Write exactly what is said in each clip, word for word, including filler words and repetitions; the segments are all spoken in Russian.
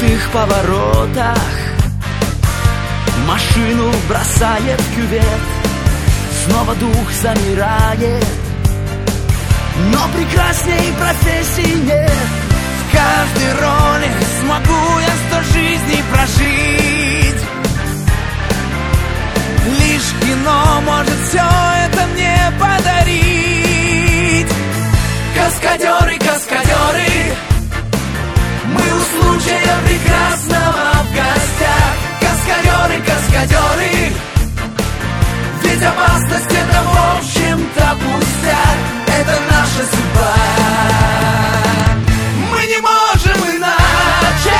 крутых поворотах машину бросает в кювет. Снова дух замирает, но прекрасней профессии нет. В каждой роли смогу я сто жизней прожить. Лишь кино может все это мне подарить. Каскадеры, каскадеры, мы у случая прекрасного в гостях. Каскадеры, каскадеры, ведь опасность это в общем-то пустяк. Это наша судьба, мы не можем иначе.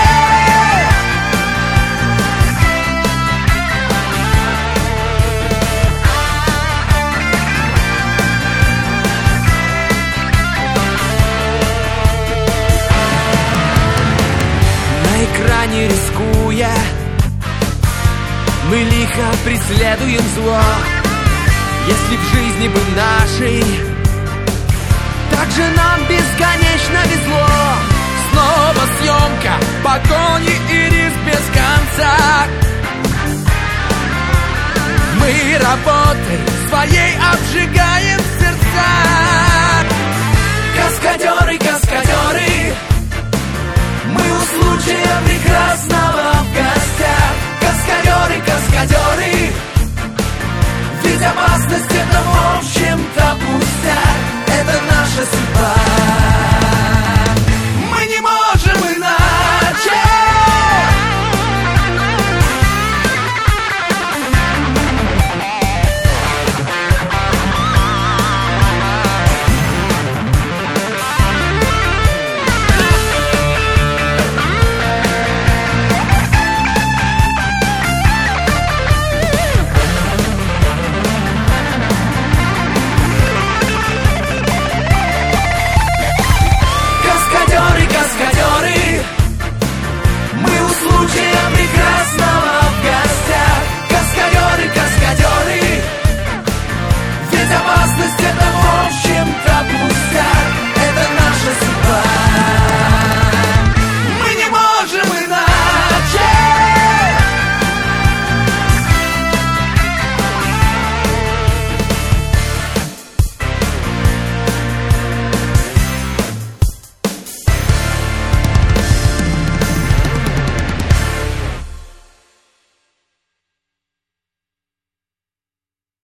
На экране рискуя, мы лихо преследуем зло. Если в жизни бы нашей так же нам бесконечно везло.